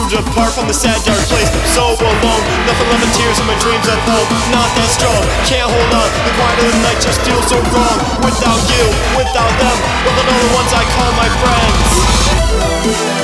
depart from the sad dark place. So alone, nothing left but tears and my dreams at home. Not that strong, can't hold on. The quiet of the night just feels so wrong. Without you, without them, without all the ones I call my friends.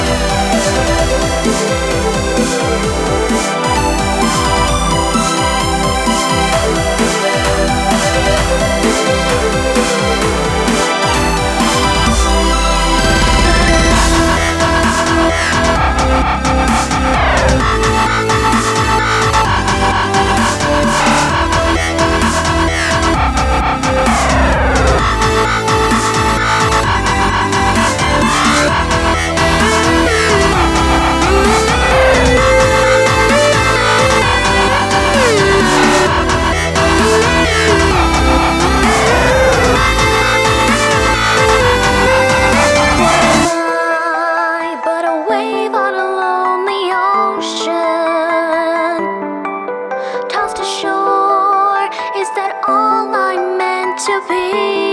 Tossed ashore, is that all I'm meant to be?